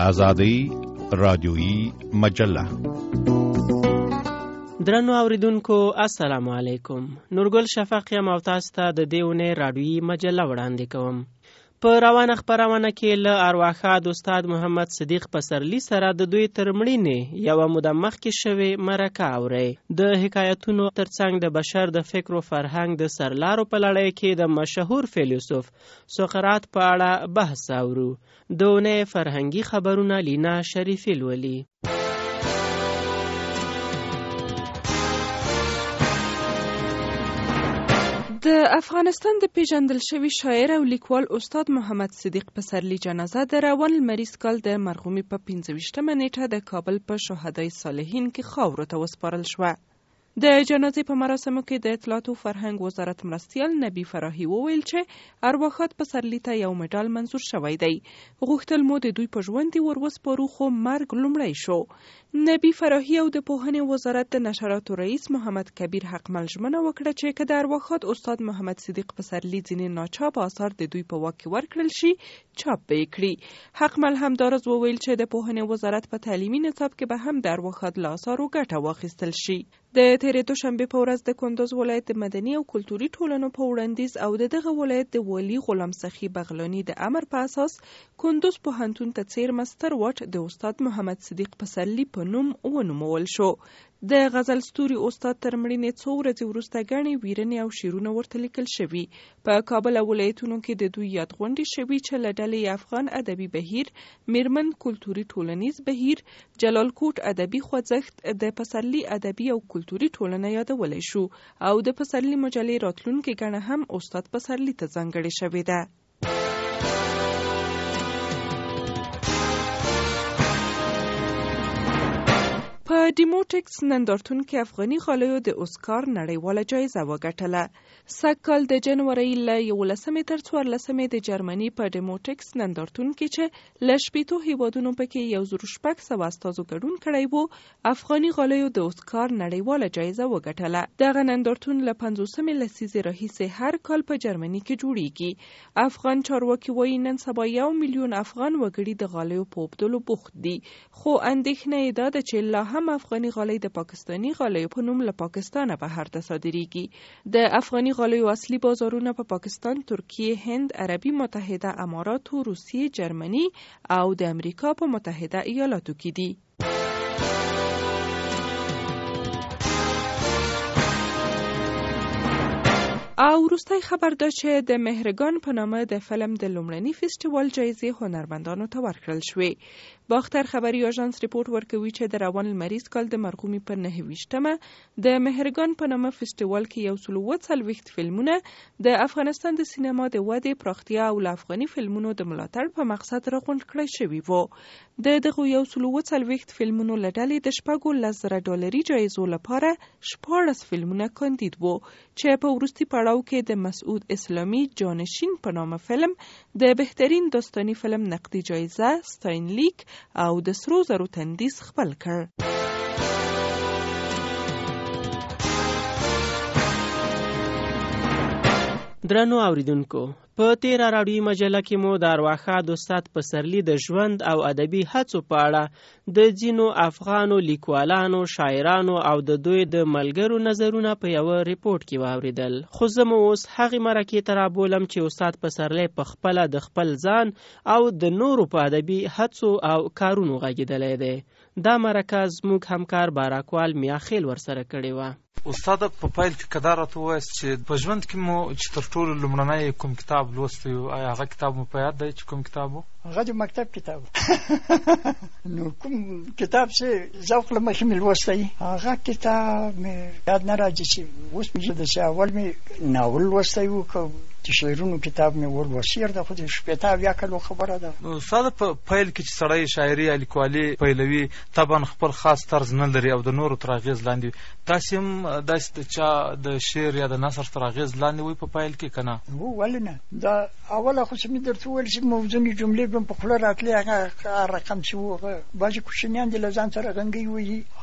آزادی رادیویی مجله. درنو اوریدونکو السلام علیکم. نورګل شفق یم او تاسو ته د دې اونۍ رادیویي مجله وړاندې کوم. په روانه خپرونه کې له ارواښاد استاد محمد صدیق پسرلی سره د دوی تر مړینې یوه موده مخکې شوې مرکه اورئ. د حکایتونو ترڅنګ د بشر د فکر و فرهنګ د سرلارو په لړۍ کې د مشهور فیلسوف سقراط په اړه بحث اورو. د اونۍ فرهنګي خبرونه لینا شریفی لولي. د افغانستان د پیژندل شوي شاعر او لیکوال استاد محمد صدیق پسرلی جنازه د روان لمریز کال د مرغومي په 25مه نیټه د کابل په شهدای صالحین کې خاورو ته وسپارل شوه. د جنازې په مراسمو کې د اطلاعات او فرهنګ وزارت مرستیال نبی فراهی وویل چې ارواښاد پسرلی ته یو مډال منظور شوی دی. غوښتل مو د دوی په ژوند ور وسپارو خو مرګ لومړی شو. نبی فراهی او د پوهنې وزارت د نشراتو رئیس محمد کبیر حقمل ژمنه وکړه چې که د ارواښاد استاد محمد صدیق پسرلی ځینې ناچاپ آثار د دوی په واک کې ورکړل شي چاپ به یې کړي. حقمل همدارز وویل چې د پوهنې وزارت په تعلیمي نصاب کې به هم د ارواښاد له آثارو ګټه واخیستل شي. د تېرې دوشنبې په ورځ د کندوز ولایت د مدني او کلتوري ټولنو په وړاندیز او د دغه ولایت د والي غلام سخي بغلاني د امر په اساس کندوز پوهنتون ته څیرمه ستر واټ د استاد محمد صدیق پسرلی په نوم ونومول شو. د غزل ستوري استاد تر مړینې څو ورځې وروسته ګڼې ویرنې او شعرونه ورته لیکل شوي. په کابل او ولایتونو کې د دوی یاد غونډې شوي چې له ډلې افغان ادبي بهیر، میرمن کلتوري ټولنیز بهیر، جلال کوټ ادبي خوځښت، د پسرلی ادبي او کلتوري ټولنه یادولی شو او د پسرلی مجلې راتلونکې ګڼه هم استاد پسرلی ته ځانګړې شوې ده. په ډیموټکس نندارتون کې افغاني غالیو د اسکار نړیواله جایزه وګټله. سږکال د جنورۍ له 11 تر 14 د جرمني په ډیموټکس نندارتون کې چې له 80 هیوادونو پکې 1600 استازو ګډون کړی وو، افغاني غالیو د اسکار نړیواله جایزه وګټله. دغه نندارتون له 50 لسیزې راهیسې هر کال په جرمني کې جوړیږي. افغان چارواکي وایي نن سبا 1 میلیون افغان وګړي د غالیو په اوبدلو بوخت دي، خو اندېښنه یې ده چې لا هم افغاني غالۍ د پاکستاني غالیو په نوم له پاکستانه بهر ته صادریږي. د افغاني غالیو اصلي بازارونه په پاکستان، ترکیه، هند، عربي متحده اماراتو، روسیې، جرمني او د امریکا په متحده ایالاتو کې دي. او وروستی خبر دا چې د مهرګان په نامه د فلم د لومړني فیسټیوال جایزې هنرمندانو ته ورکړل شوې. باختر خبري اژانس ریپورت ورکوي چې د روان لمریز کال د مرغومي پر 29مه د مهرګان په نامه فیسټیوال کې 140 فلمونه د افغانستان د سینما د ودې، پراختیا او له افغاني فلمونو د ملاتړ په مقصد راغونډ کړی شوي وو. د دغو 140 فلمونو له ډلې د $10,000 جایزو لپاره 14 فلمونه کاندید وو چې په وروستي پړاو کې د مسعود اسلامي جانشین په نامه فلم د بهترین داستاني فلم نقدي جایزه، ستاینلیک او د سرو زرو تندیس خپل کړ. درنو اوریدونکو، په تیره راډیویي مجله کې مو د ارواښاد استاد پسرلی د ژوند او ادبي هڅو په اړه د ځینو افغانو لیکوالانو، شاعرانو او د دوی د ملګرو نظرونه په یوه ریپورت کې واوریدل. خو زه مو اوس هغې مرکې ته رابولم چې استاد پسرلی په خپله د خپل ځان او د نورو په ادبي هڅو او کارونو غږېدلی دی. دا مرکه زموږ همکار باراکوال میاخیل ورسره کړې وه. استاد په پایل کې کدا راته ووایاست چې په ژوند کې مو چې تر ټولو لومړنی کوم کتاب لوستی و، آیا هغه کتاب مو په یاد دی چې کوم کتاب و؟ هغه د مکتب کتاب نو کوم کتاب چې ذوق له مخې مې لوستی، هغه کتاب مې یاد نه راځي چې اوس مې د چې اول مې ناول لوستی و که د شعرونو کتاب مې ولوستی ده، خو د 80 کلو خبره ده. استاد په پیل کې چې سړی شاعري یا لیکوالي پیلوي طبعا خپل خاص طرز نه لري او د نورو تر اغېز لاندې، تاسې هم داسې د چا د شعر یا د نثر تر اغېز لاندې وي په پیل کې که نه؟ ولې نه، دا اوله خو چې مې درته وویل چې موزونې جملې به په خوله راتلې، هغه رقم چې و هغه بعضې کوچنیان دې له ځان سره غنګۍ وهي، هغه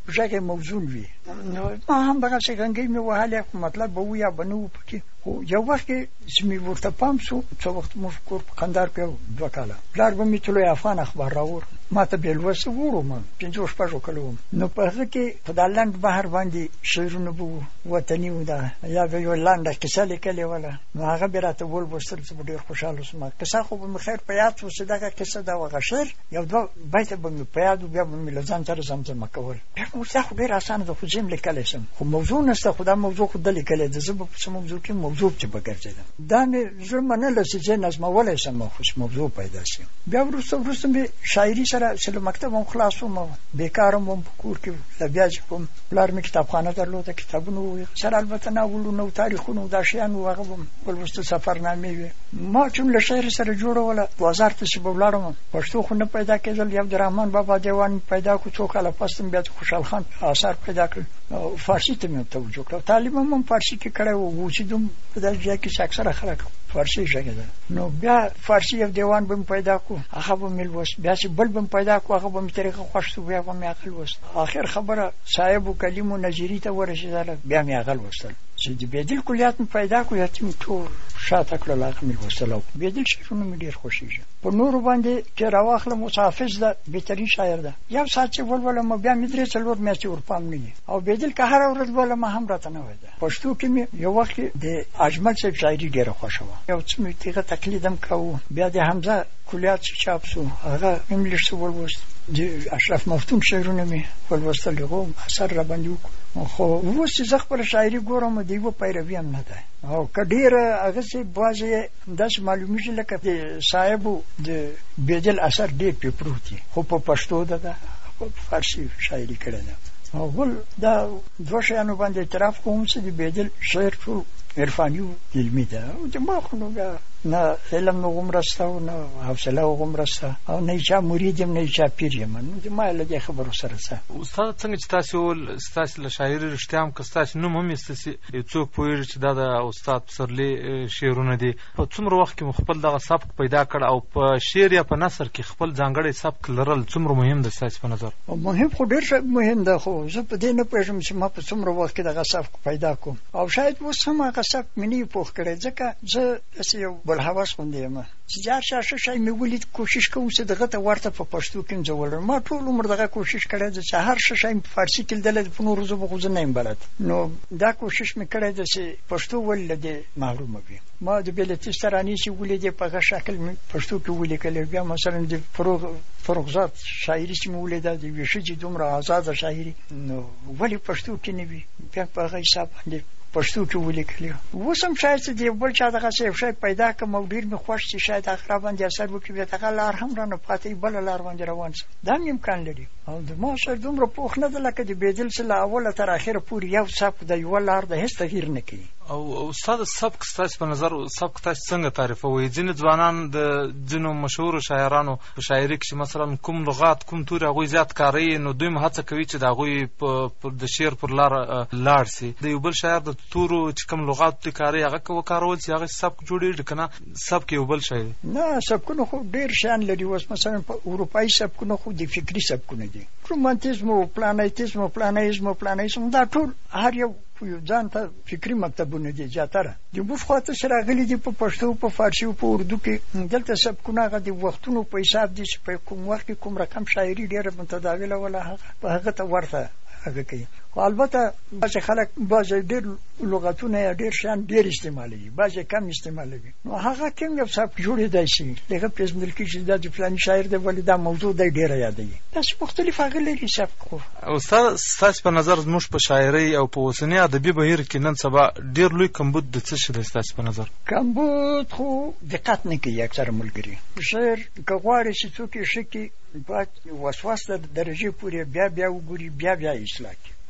ژغ موزون وي. نو ما هم دغسې غنګۍ مې وهلې، مطلب به و یا به نه و پکې. خو یو وخت کې چې مې ورته پام شو، څه وخت موږ کور په قندار کې 2 کاله پلار به مې طلوع افغان اخبار راوړ، ما ته بې لوسته وړو، 5-6 کاله وم. نو په هغه کې په دا لنډ بحر باندې شعرونه به وو، وطني و، دا یا به یو لنډه کیسه لیکلې وله، نو هغه به راته ولوستل، زه به ډېر خوشحاله شوم. کیسه خو به مې خیر په یاد شو چې دغه کیسه دا هغه شعر 1-2 بیته به مې په یاد و، بیا به مې له ځان سره زمزمه کول. بیا مې دا خو ډېر اسانه ده، خو زه هم لیکلی شم، خو موضوع نشته، خو دا موضوع خو ده لیکلی ده، زه به په څه موضوع کې موضوع چې به ګرځېدم. دا مې زړه منله چې زه نظمولی شم، خو موضوع پیدا شي. بیا وروسته مې شاعري سره چې له مکتب هم خلاص وم، بېکاره وم په کور کې، بیا چې کوم پلار مې کتابخانه درلوده، کتابونه وو سره، البته ناولونه و تاریخونه و دا شیان و، هغه به م ولوسته، سفرنامې وې. ما چون له شعر سره جوړوله، بازار ته چې به ولاړم، پښتو خو نه پیدا کېدل. یو د رحمان بابا دیوان پیدا کړو، 2 کاله پس بیا د خوشحال خان آثار پیدا کړل، فارسي ته مې توجه کړه. تعلیم هم فارسي کې کړی و، اوسېدم په داسې ځای کې چې اکثره خلک فارسي ژغېدل. نو بیا فارسي یو دیوان به مې پیدا کړو، هغه به مې لوست. بیا چې بل به مې پیدا کړو، هغه به مې طریقه خوښ شو، بیا به مې هغه لوست. آخر خبره صاحب و کلیم و نظیري ته ورسېدله، بیا مې هغه لوستل. چې د بیدل کلیات مې پیدا کړو، یتیم ټول شاته کړل، هغه مې لوستل. او بیدل شعرونه مې ډېر خوښېږي. په نورو باندې چې راواخلم، اوس حافظ ده بهترین شاعر ده، یو ساعت چې ولولم بیا مې 3-4 میاشتې ورپام نه وي. او بیدل که هره ورځ ولولم هم راته نه وایي. پښتو کې مې یو وخت د اجمل صاحب شاعري ډېره خوښه وه، یو څه مې تېغه تقلید هم کوو. بیا د حمزه کلیات چې چاپ شو، هغه انګلیش څه ولوست. د اشرف مفتون شعرونه مې ولوستل، هغو اثر را باندې وکړو. خو اوس چې زه خپله شاعري ګورم، د یوه پیروي هم نه ده. او که ډېره هغسې بعضې داسې معلومېږي لکه د صاحبو د بیدل اثر ډېر پې پروت دي، خو په پښتو ده، په فارسي شاعري کړې ده. او بل دا 2 شیانو باندې اعتراف کوم چې د بیدل شعر ټول عرفاني و علمي ده، او دماغ خو نو بیا نه علم نه غومره شته او نه حوصله غومره شته، او نه چا مرید یم نه چا پیر یم، نو د ما له دې خبرو سره څه. استاد څنګه چې تاسو ول ستاسو له شاعري رښتیا هم که ستاسو نوم هم استاسي څوک پوهېږي چې دا د استاد پسرلي شعرونه دي، په څومره وخت کې خپل دغه سبک پیدا کړ، او په شعر یا په نثر کې خپل ځانګړی سبک لرل څومره مهم ده ستاسو په نظر؟ مهم خو ډېر مهم ده، خو زه په دې نه پوهېږم چې ما په څومره وخت کې دغه سبک پیدا کوم. او شاید اوس هم هغه سبک مې نه وي پوخ کړی، ځکه زه داسې یو بلحوث غوندې یم چې هر چا ښه شی مې ولید، کوشش کوم چې دغه ته ورته په پښتو کې زه ولرم. ما ټول عمر دغه کوشش کړی ده چې هر ښه شی په فارسي کې لیدلی ده، په نورو ژبو خو زه نه یم بلد. نو دا کوشش مې کړی ده چې پښتو ولې له دې محرومه وي. ما د بېلتیس ترانې چې ولیدې په هغه شکل مې پښتو کې ولیکلې. بیا مثلا د فروغزاد شاعري چې مې ولیده، د یوې ښځې دومره ازاده شاعري، نو ولې پښتو کې نه وي؟ بیا په هغه حساب باندې پښتو کې ولیکلی. اوس هم شاید چې د یو بل چا دغسې یو شی پیدا کړم او ډېر مې خوښ چې شاید هغه باندې اثر وکړي، بیا دغه لار هم رانه پاتې وي، بله لار باندې روان شم، دا هم امکان لري. او د ما شعر دومره پوخ نه ده لکه د بیدل چې له اوله تر اخره پورې یو سبک د یوه لار د هېڅ تغییر نه کوي. او استاد سبک ستاسو په نظر سبک تاسو څنګه تعریفوئ؟ ځینې ځوانان د ځینو مشهورو شاعرانو په شاعري کې چې مثلا کوم لغات کوم توري هغوی زیات کاروي، نو دوی هڅه کوي چې د هغوی د شعر پر لار لاړ سي. د یو بل شاعر د تورو چې کوم لغات دوی کاروي هغه وکارول چې هغه سبک جوړېږي، که نه سبک یو بل شی دی؟ نه، سبکونه خو ډېر شیان لري. اوس مثلا په اروپایي سبکونه خو د فکري سبکونه دي، رومانتیزم او پلانیتیزم او پلانیزم، دا ټول هر یو یو ځان ته فکري مکتبونه دي. زیاتره د موږ خواته چې راغلي دي په پښتو، په فارسي او په اردو کې، دلته سبکونه هغه د وختونو په حساب دي چې په کوم وخت کې کوم رقم شاعري ډېره متداوله ولا هغه ته ورته هغه کوي. خو البته بعضې خلک بعضې ډېر لغتونه یا ډېر شیان ډېر استعمالوي، بعضې کم استعمالوي، نو هغه کوم یو سبک جوړېدی شي، هغه پېژندل کېږي چې دا د فلاني شاعر دی، ولې دا موضوع دی ډېره یادوي. داسې مختلف هغه لري سبک. خو استاد ستاسو په نظر زموږ په شاعرۍ او په اوسني ادبي بهیر کې نن سبا ډېر لوی کمبود د څه شي دی ستاسو په نظر؟ کمبود خو دقت نه کوي اکثره ملګري. شعر که غواړي چې څوک یې ښه کړي، باید وسواس د درجې پورې بیا وګوري، بیا اصلاح کړي.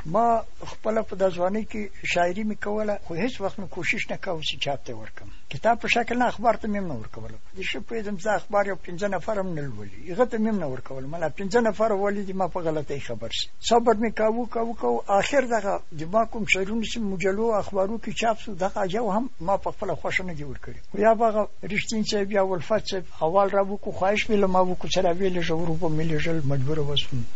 ما خپل په د ځوانۍ کې شاعري مې کوله، خو هیڅ وخت مې کوشش نه کاوه چې چاپ ته ورکم. کتاب په شکل نه، اخبار ته مې هم نه ورکوله. د ښه پوهېدم زه اخبار یو 5 نفر هم نه لولي، هغه ته مې هم نه ورکول. مله 5 نفر ولیدي ما په غلطۍ خبر شي. صبر مې کاوه. آخر دغه د ما کوم شعرونه چې مجلو اخبارو کې چاپ شو دغه یو هم ما په خپله خوښه نه دي ورکړي. یا هغه رښتین صاحب یا ولفت صاحب اول را وکړو، خواهش مې له ما وکړو چې راویلېږه، اروپا مې لېږل، مجبوره وسوم.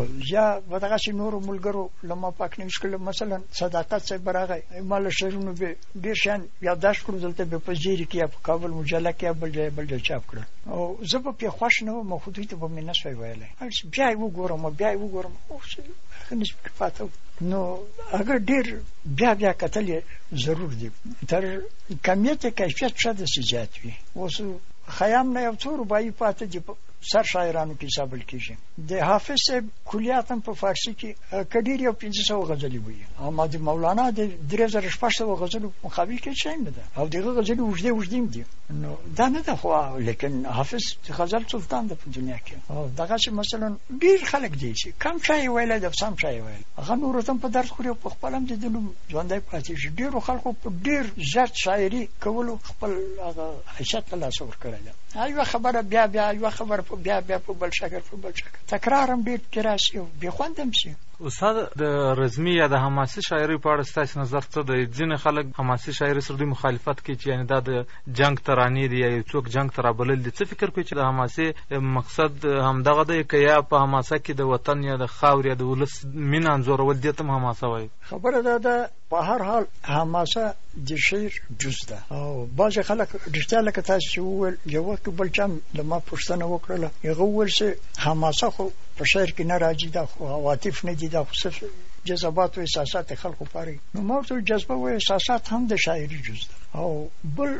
یا به دغسې نورو ملګرو له ما پاک نه ویش کړل. مثلا صداقت صاحب راغی، ما له شعرونو به ډېر شیان یادداشت کړو، دلته به په زیري کې یا په کابل مجله کې یا بل ځای چاپ کړل. او زه به پرې خوښ نه وم، خو دوی ته به مې نه شوی ویلی. بیا یې وګورم اوس هغه نسبت پاته و. نو هغه ډېر بیا کتل یې ضرور دی. تر کمیت کیفیت ښه داسې زیات وي. اوس خیام نه یو څو رباعي پاته دي په سر شاعرانو کې حسابل کېږي. د حافظ صاحب کلیات هم په فارسي کې که ډېر یو 500 غزلې وي، اما د مولانا د 3600 غزلو مقابل کې شی نه ده، او دغه غزلې اوږدې هم دي. نو دا نه ده، خو لیکن حافظ د غزل سلطان ده په دنیا کې. او دغسې مثلا ډېر خلک دي چې کم شی ویلی ده، سم شی ویل، هغه نورو ته هم په درس خوري او په خپل هم د ده نوم ژوندی پاتې شي. ډېرو خلکو په ډېر زیات شاعري کولو خپل هغه حیثیت له لاسه ورکړی ده. یوه خبره بیا یوه خبره بیا په بل شکل تکرار هم ډېر کې راشي او بې خوند هم شي. استاد، د رزمي یا د حماسي شاعري په اړه ستاسو نظر څه دی؟ ځینې خلک حماسي شاعري سره دوی مخالفت کوي چې یعنې دا د جنګ ترانې دي یا یو څوک جنګ ته رابلل دي. څه فکر کوي چې د حماسي مقصد همدغه دی که یا په حماسه کې د وطن یا د خاورې یا د ولس مینه انځورول دې ته هم حماسه وایي؟ خبره دا ده، په هر حال حماسه د شعر جز ده. او بعضې خلک رښتیا لکه تاسو چې وویل، یو وخت بل چا له ما پوښتنه وکړله، هغه وویل چې حماسه خو په شعر کې نه راځي، دا خو عواطف نه دي، دا خو صرف جذبات و احساسات خلکو پاري. نو ما ورته جذبه و احساسات هم د شاعري جز ده. او بل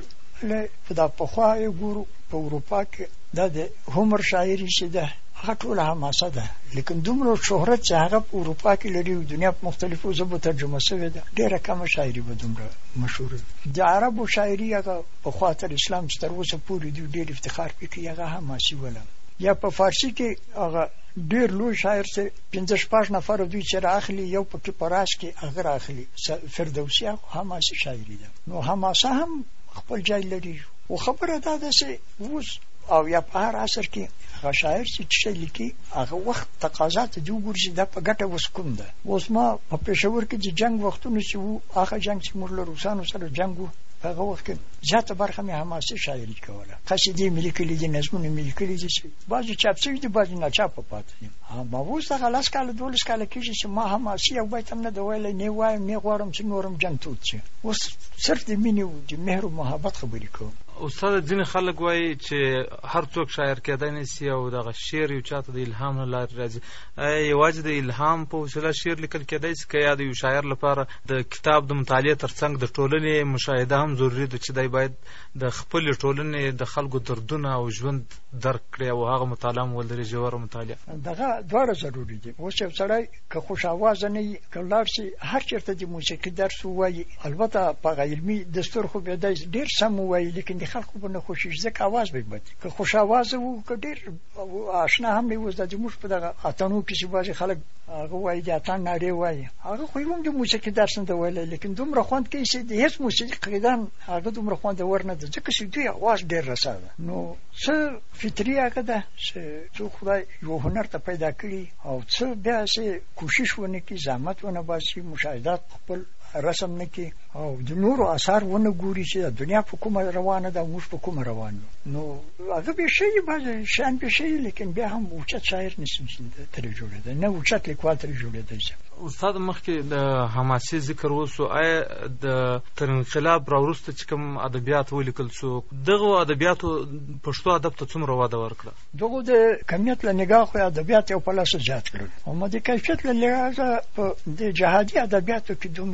دا پخوا یې ګورو په اروپا کې دا د هومر شاعري چې ده هغه ټوله حماسه ده، لیکن دومره شهرت چې هغه په اروپا کې لري، دنیا په مختلفو ژبو ترجمه شوې ده، ډېره کمه شاعري به دومره مشهوره ده. د عربو شاعري هغه پخوا تر اسلام چې تر اوسه پورې دوی ډېر افتخار کوي هغه حماسي وله. یا په فارسي کې هغه ډېر لوی شاعر چې 5-6 نفر دوی چې راخلي، یو پکې په راس کې هغه راخلي، فردوسي حماسي شاعري ده. نو حماسه هم خپل ځای لري. او خبره دا ده چې اوس او یا په هر عصر کې هغه شاعر چې څه لیکي هغه وخت تقاضا ته دې وګوري چې دا په ګټه اوس کوم ده. اوس ما په پېښور کې د جنګ وختونه چې وو، هغه جنګ چې موږ له روسانو سره جنګ وو، هغه وخت کې زیاته برخه مې حماسي شاعري کوله. قصیدې مې لیکلي دي، نظمونه مې لیکلي دي چې بعضې چاپ شوي دي، بعضې ناچاپه پاتې دي. ما اوس هغه 10 کاله 12 کاله کېږي چې ما حماسي یو بیت هم نه ده ویلی، نه وایم، نه غواړم چې نور هم جنګ تود شي. اوس صرف د مینې او د مهر او محبت خبرې کوم. استاد، ځینې خلک وایي چې هر څوک شاعر کېدای نه شي او دغه شعر یو چاته د الهام نه لارې راځي. یوازې د الهام په وسیله شعر لیکل کېدای شي که یا د یو شاعر لپاره د کتاب د مطالعې ترڅنګ د ټولنې مشاهده هم ضروري ده چې دی باید د خپلې ټولنې د خلکو دردونه او ژوند درک کړي او هغه مطالعه هم ولري، ژوره مطالعه؟ دغه دواړه ضروري دي. اوس یو سړی که خوش اوازه نه وي، که لاړ شي هر چېرته د موسیقي درس ووایي، البته په علمي دستور خو بیا دی ډېر سم ووایي، لیکن د خلکو به نه خوښېږي ځکه اواز به یې بد وي. که خوش اوازه وو، که ډېر اشنا هم نه وي، اوس دا زموږ په دغه اتڼو کې چې بعضې خلک هغه وایي د اتڼ نارې وایي، هغه خو هم د موسیقي درس نه ده ویلی، لیکن دومره خوند کوي چې د هېڅ موسیقي قیدان هغه دومره خوندور نه ده، ځکه چې دوی اواز ډېر رسا ده. نو څه فطري هغه ده چې څوک خدای یو هنر ته پیدا کړي او څه بیا چې کوشش ونه کړي، زحمت ونه باسي، مشاهدات خپل رسم نه کړي او د نورو اثار ونه ګوري چې د دنیا په کومه روانه ده، موږ په کومه روان یو. نو هغه به شي، بعضې شیان به شي، لیکن بیا هم اوچت شاعر نشي ترې جوړېدی، نه اوچت لیکوال ترې جوړېدی شي. استاد، مخکې د حماسي ذکر وسو، آیا د تر انقلاب راوروسته چې کوم ادبیات ولیکل سو، دغه ادبیاتو پښتو ادب ته څومره وده ورکړه؟ دغه د کمیت له نګاه خو ادبیات یو په لاسه زیات کړل، او د کیفیت له لحاظه په د جهادي ادبیاتو کې دومره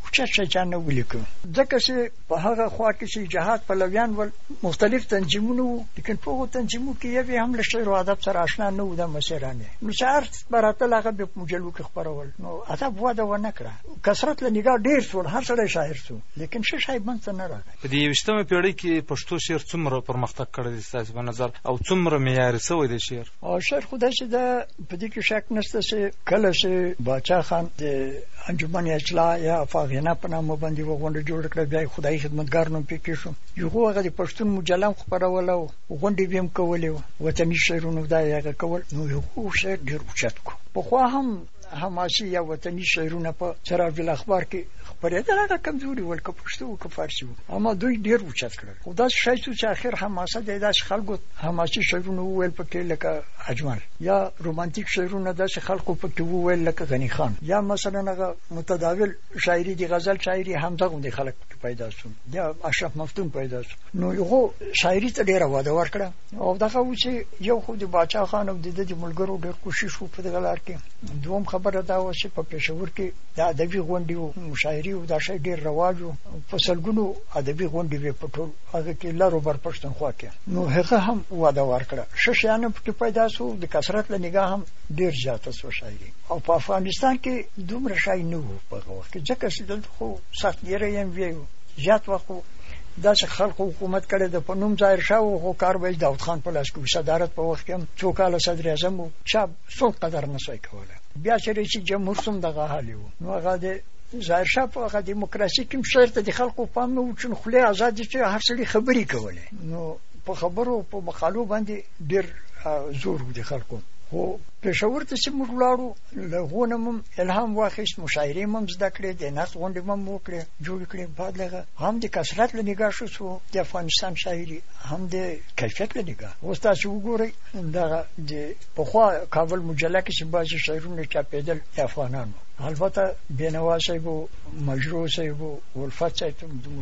اوچت شیطان نه ولیکو ځکه چې په هغه خوا کې چې جهاد پلویان ول مختلف تنظیمونه وو لیکن په هغو تنظیمو کې یو هم له شعر او ادب سره آشنا نه و د مسیرانه نو شعر براتل هغه په مجلو کې خپرول نو ادب وده ونه کړه کثرت له نگاه ډیر شو هر سړی شاعر شو لیکن شای منځ نه راغی په دې 20مه پیړۍ کې پښتو شعر څومره پرمختګ کړی دی ستاسو په نظر او څومره معیاري شوی دی شعر او شعر خدای چې دا په دې کې شک نشته چې کله چې باچا خان د انجمن اجلا یا فاغینا په نامه باندې وغونډه جوړ کړه بیا خدای خدمتګار نوم پکې شو یو هغه د پښتون مجلم خبرول او غونډې بیم کولې وطني شعرونو دا یې کول نو یو شعر ډیر اوچت کو په خو هم حماسي یا وطني شعرونه په سراج الاخبار کې خبرېدل هغه کمزوري ول که پښتو او که فارسي اما دوی ډیر اوچت کړل خو دا شای چې اخر حماسه د داس خلکو حماسي شعرونه ویل پکې لکه اجمل یا رومانتیک شعرونه داس خلکو پکې ویل لکه غنی خان یا مثلا هغه متداول شاعري دی غزل شاعري حمزه غوندي خلک پیدا شو یا اشرف مفتون پیدا شو نو یو شاعري ته ډیره واده ورکړه او دغه و چې یو خو د باچا خان او د ملګرو ډیر کوشش وکړ په دغه لار کې دوم خبره دا و چې په پېښور کې د ادبي غونډې او مشاعري او دا شی ډیر رواج او په سلګونو ادبي غونډې په ټول هغه کې لارو بر پښتونخوا کې نو هغه هم واده ورکړه ششانه په پیدا شو د کثرت له نگاه هم ډیر زیاته شو شاعري او په افغانستان کې دومره شای نه وو په وخت کې ځکه چې دلته خو سخت یې هم ویو زیات وخت دا چې خلکو حکومت کړي د پنوم ظاهر شاه او کاروبار داود خان په لاس کې صدارت په وخت کې څو کال صدر اعظم او چا څو قدر نشوي کوله بیا چې رئیس جمهور سم دغه حال وو نو هغه د ظاهر شاه په هغه دیموکراسي کې شرط د خلکو پام نه وچن خله آزاد چې هر څړي خبري کوله نو په خبرو په مخالو باندې ډیر زور د خلکو خو پېښور ته چې موږ لاړو له غونم الهام واخیست مشاعرې هم زده کړې د نقد غونډې هم وکړې جوړ کړې بعد لغه هم د کثرت له نگاه شو د افغانستان شاعري هم د کیفیت له نگاه اوس تاسو وګورئ دا د پخوا کابل مجله کې چې بعضي شاعرونه چاپېدل د افغانانو البته بینوا صاحب او مجروح صاحب او ولفت صاحب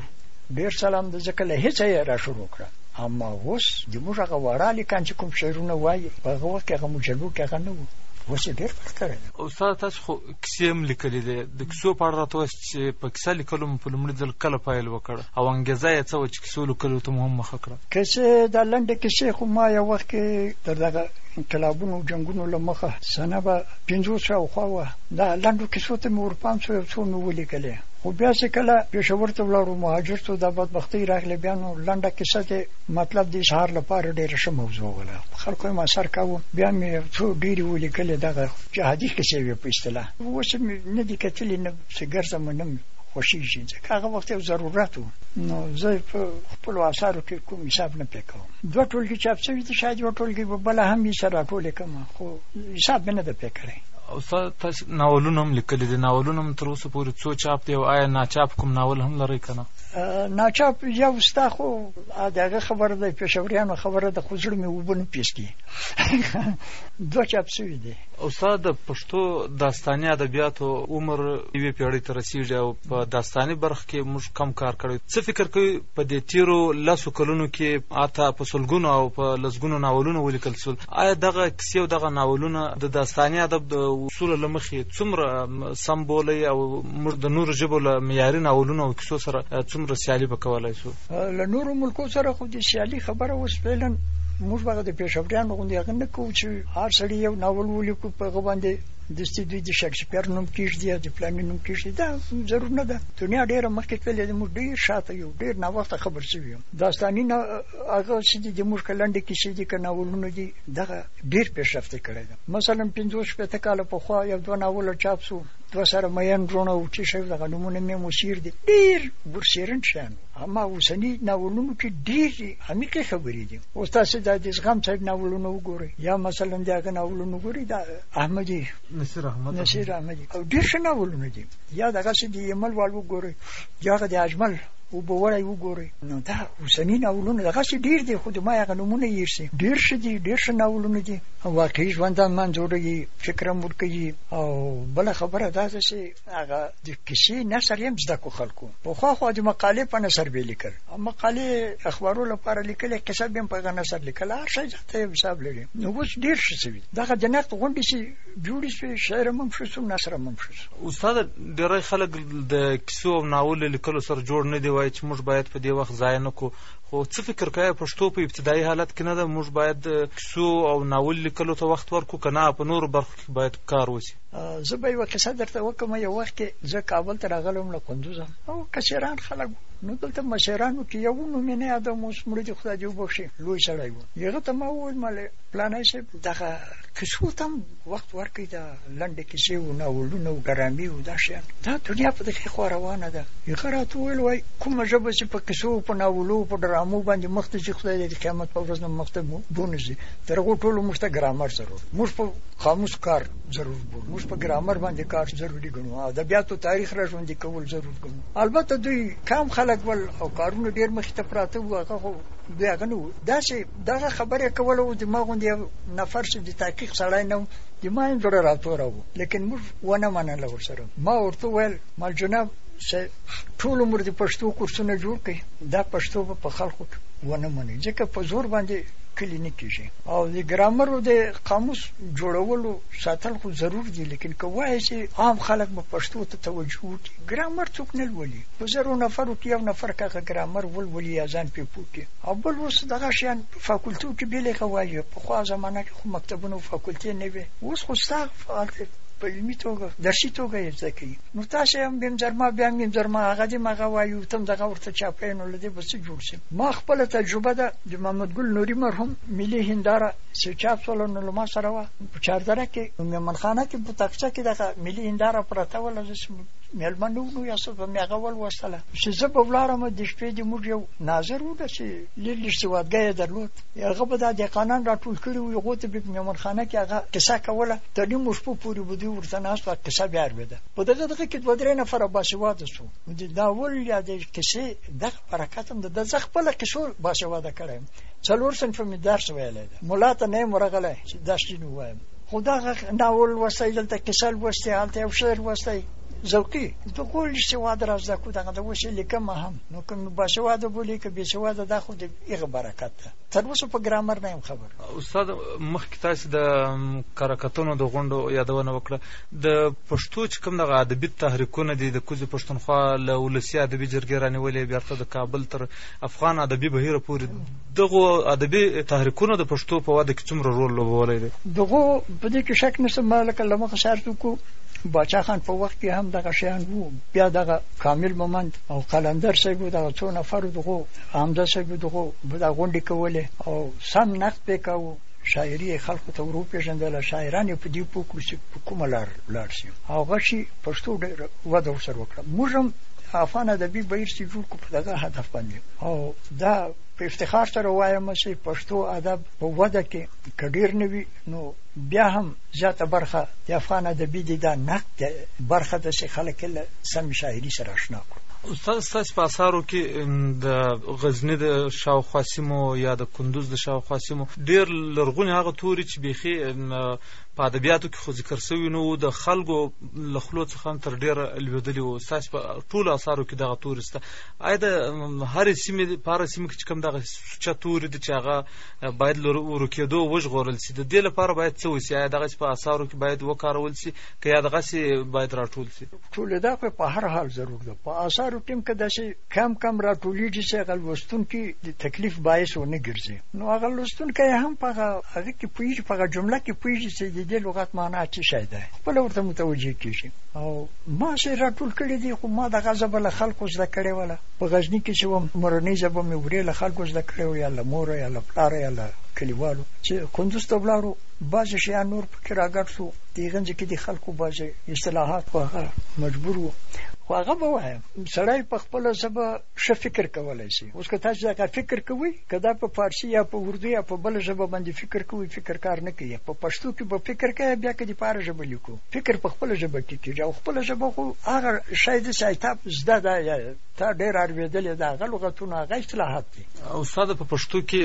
ډیر سلام د ځکه له هیڅ یې را شروع کړه اما اوس د موږ هغه وړاندې کان چې کوم شعرونه وایي په هغه وخت کې هغه مجلو کې هغه نه وو اوس ډېر فرق کړی استاد تاسو خو کیسې هم لیکلې دي د کیسو په اړه راته وایاست چې په کیسه لیکلو مو په لومړي ځل کله پیل وکړ او انګېزه یې څه وه چې کیسو لیکلو ته مو هم مخه کړه کیسې دا لنډې کیسې خو ما یو وخت کې تر دغه انقلابونو جنگونو له مخه سنه به 500 شاوخوا وه دا لنډو کیسو ته مې ورپام شو یو څو مې ولیکلې خو بیا چې کله پېښور ته ولاړو مهاجر شو دا بدبختي راغله بیا نو لنډه کیسه ته مطلب د اظهار لپاره ډېره ښه موضوع وله خلکو یې ما سر کاوه بیا مې څو ډېرې ولیکلې دغه جهادي کیسې وې په اصطلاح اوس مې نه دي کتلې نه چې ګرځم نه خوشیږي ځکه هغه وخت یو ضرورت و نو زه په خپلو اثارو کې کوم حساب نه پې کوم دوه ټولګې چاپ شوي دي شاید یو ټولګې به بله هم یې سره راټولې کړم خو حساب مې نه ده پې کړی استاد تاسو ناولونه هم لیکلي دي ناولونه هم تر اوسه پورې څو چاپ دي او آیا ناچاپ کوم ناول هم لرئ که نه ناچاپ یو ستا خو دغه خبره ده پېښوریانو خبره ده خو زړه مې اوبه نه پیسکي دوه چاپ شوي دي استاد د پښتو داستاني ادبیاتو عمر یوې پیړۍ ته رسیږي او په داستاني برخه کې موږ کم کار کړی څه فکر کوي په دې تیرو 10 کلونو کې اته په سلګونو او په لسګونو ناولونه ولیکل شول آیا دغه کیسې او دغه ناولونه د داستاني ادب د اصول له مخې څومره سمبولي او موږ د نورو ژبو له معیاري ناولونو او کیسو سره څومره سیالي وکولای شو له نورو ملکو سره خو د سیالي خبره اوس فعلا موږ هغه د پېښوریانو غوندې هغه نه کوو چې هر سړی یو ناول ولیکو په هغه باندې دستي دوی د شکسپیر نوم کېږدي د فلاني نوم کېږدي دا ضرور نه ده دنیا ډېره مخکې تللې ده موږ ډېر شاته یو ډېر ناوخته خبر شوي یو داستاني هغه چې دي زموږ که لنډې کیسې دي که ناولونه دي دغه ډېر پیشرفته کړی ده مثلا 50-60 کاله پخوا یو دوه ناوله چاپ شو دوه سره میین ډرونه او چې شوي دغه نومونه مې مسیر دي ډېر ورسیرن شیان اما اوسني ناولونو کې ډېرې عمیقې خبرې دي اوس تاسو د زغم صاحب ناولونه وګورئ یا مثلا د هغه ناولونه وګورئ د احمدي نصیر احمدي او ډېر ښه ناولونه دي یا دغسې د یمل وال وګورئ یا هغه د اجمل او به وړی وګورئ نو دا اوسني ناولونه دغسې ډېر دي خو د ما هغه نومونه هېر شي ډېر ښه دي ډېر ښه ناولونه دي واقعي ژوندان منځوروي فکر هم ورکوي او بله خبره دا ده چې هغه د کیسې نثر یې هم زده کړو خلکو پخوا خو د مقالې په نثر به یې لیکل مقالې اخبارو لپاره لیکلې قصه به هم په هغه نثر لیکل هر شی ځانته یو حساب لري نو اوس ډېر ښه شوي دغه د نقد غونډې چې جوړې شوې شعر هم ښه شو نثر هم ښه شو استاده ډېری خلک د کیسو او ناول لیکلو سره جوړ نه دي وایي چې موږ باید په دې وخت ضایع نه کړو خو څه فکر کوي پښتو په ابتدایي حالت کې نه ده موږ باید کیسو او ناول لیکلو ته وخت ورکړو که نه په نورو برخو کې باید کار وشي زه به یوه کیسه درته وکړم یو وخت کې زه کابل ته راغلم له کندوزه او کشیران خلک نو دلته مشرانو کې یو نوم یې نه یادوم اوس مړه دې خدای دې وبخښي لوی سړی و هغه ته ما وویل مالې پلانی صاحب دغه کیسو ته هم وخت ورکړئ دا لنډې کیسې و ناولونه و ګرامي و دا شیان دا دنیا په دغې خوا روانه ده هغه راته وویل وایي کومه ژبه چې په کیسو په ناولو په ډرامو باندې مخ ته ځي خدای دې د قیامت په ورځ نه مخ ته بونځي تر هغو ټولو موږ ته ګرامر ضرور موږ په قاموس کار ضرور بولو موږ په ګرامر باندې کار ضروري ګڼو ادبیاتو تاریخ را ژوندي کول ضرور ګڼو البته دوی کم خلک ول او کارونه ډېر مخې ته پراته وو هغه خو دوی هغه نه وو داسې دغه خبرې کوله و د ما غوندې یو نفر چې د تحقیق سړی نه و د ما هم زړه راتوره وو لیکن موږ ونه منله ورسره ما ورته ویل مال جناب ټول عمر د پښتو کورسونه جوړ کړئ دا پښتو به په خلکو ونه مني ځکه په زور باندې کلی نه کېږي او د ګرامرو د قاموس جوړولو ساتل خو ضرور دي لیکن که وایي چې عام خلک به پښتو ته توجه وکړي ګرامر څوک نه لولي په زرو نفرو کې یو نفر که ګرامر ولولي یا ځان پرې پوه کړي او بل اوس دغه شیان په فاکولټو کې بېلې وایي پخوا زمانه کې خو مکتبونه او فاکولټې نه وې اوس خو ستا په علمي توګه درسي توګه یې زده کوي نو تاسې هم بیم زرما بیا هم بیم زرما هغه دې مغه وایو تم دغه ورته چاپی نو له دې به څه جوړ شي ما خپله تجربه ده د محمد ګل نوري مرحوم ملي هنداره چې چاپ شوله نو له ما سره وه په چاردره کې مېمنخانه کې په تاقچه کې دغه ملي هنداره پرته وله مېلمه نه وو یا څه به مې هغه ولوستله چې زه به ولاړم د شپې د موږ یو ناظر و ده چې لږ سوادګۍ یې درلود هغه به دا دهقانان راټول کړي وو هغو ته به په مېمنخانه کې هغه کیسه کوله تر نیمو شپو پورې به دوی ورته ناست وه کیسه بیا اورېده په دغه کې دوه درې نفره باسواده شو د ناول یا د کیسې دغه برکت هم ده زه خپله کیسو باسواده کړی یم 4 صنفه مې درس ویلی ده ملا ته نه یم ورغلی چې دا شین ووایم خو دغه ناول لوستی دلته کیسه لوستې هلته یو شعر لوستی ذوقي د ټول سواد را زده کو دغه د اوس لیکم هم نو کوم باسواده بولي که بېسواده دا خو د هغه برکت ده تر اوسه په ګرامر نه یم خبر استاد مخکې تاسې د کارکتونو د غونډو یادونه وکړه د پښتو چې کوم دغه ادبي تحریکونه دي د کوزې پښتونخوا له ولسي ادبي جرګې رانیولې بیرته د کابل تر افغان ادبي بهیره پورې دغو ادبي تحریکونو د پښتو په وده کې څومره رول لوبولی دی دغو په دې کې شک نشته ما لکه له مخه سر وکړو باچا خان په وخت کې هم دغه شیان وو بیا دغه کامل مومند او قلندر صاحب دغه څو نفرو دغو حمزه صاحب دغو دغه غونډې کولې او سم نقد پې کوو شاعري خلکو ته ور وپېژندله شاعران یې په دې پوه کړو چې په کومه لار لاړ شي هغه شي پښتو ډېره وده ورسره وکړه موږ هم افغان ادبي بهیر چې جوړ کړو په دغه هدف باندې او دا په افتخار سره وایم چې پښتو ادب په وده کې که ډېر نه وي نو بیا هم زیاته برخه د افغان ادبي د دا نقد برخه ده چې خلک له سمې شاعري سره اشنا کړو استاد ستاسې په اثارو کې د غزني د شاوخوا سیمو یا د کندوز د شاوخوا سیمو ډېر لرغونې هغه توري چې بیخي په ادبیاتو کې خو ذکر سوي نه وو د خلکو له خولو څخه هم تر ډېره لوېدلي وو ستاسې په ټولو اثارو کې دغه توري شته آیا د هرې سیمې په هره سیمه کې چې کوم دغه سوچه توري دي چې هغه باید ورکېدو وژغورل شي د دې لپاره باید څه وشي آیا دغسې په اثارو کې باید وکارول شي که یا دغسې باید راټول شي ټولېدا خو په هر حال ضرور ده په اثارو کې هم که داسې کم راټولېږي چې هغه لوستونکي د تکلیف باعث ونه ګرځي نو هغه لوستونکی هم په هغه کې پوهېږي په هغه جمله کې پوهېږي چې د دې لغت معنا څه شی ده خپله ورته متوجه کېږي او ما چې راټول کړي دي خو ما دغه ژبه له خلکو زده کړې وله په غزني کې چې وم مورنۍ ژبه مې ورې له خلکو زده کړې وه یا له موره یا له پلاره یا له کلیوالو چې کندوز ته ولاړو بعضې شیان نور پکې راګډ شو دغه ځکه د خلکو بعضې اصطلاحات خو هغه مجبور وو خو هغه به وایم سړی په خپله ژبه ښه فکر کولی شي. اوس که تاسو دغه فکر کوئ که دا په فارسي یا په اردو یا په بله ژبه باندې فکر کوئ فکر کار نه کوي. په پښتو کې به فکر کوي بیا که د په هره ژبه لیکو فکر په خپله ژبه کې کېږي او خپله ژبه خو هغه شی دی چې تا زده ده یا تا ډېر اورېدلې ده هغه لغتونه هغه اصطلاحات دي. استاده په پښتو کې